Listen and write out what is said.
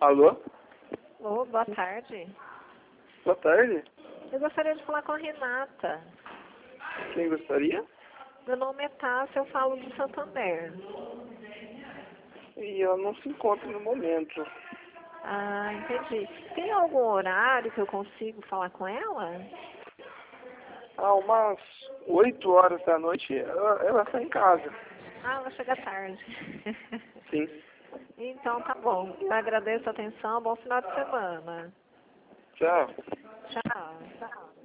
Alô? Ô, boa tarde. Boa tarde. Eu gostaria de falar com a Renata. Quem gostaria? Meu nome é Tássia, eu falo do Santander. E ela não se encontra no momento. Ah, entendi. Tem algum horário que eu consigo falar com ela? Há umas 8 horas da noite ela está em casa. Ah, ela chega tarde. Sim. Então tá bom. Eu agradeço a atenção. Bom final de semana. Tchau. Tchau.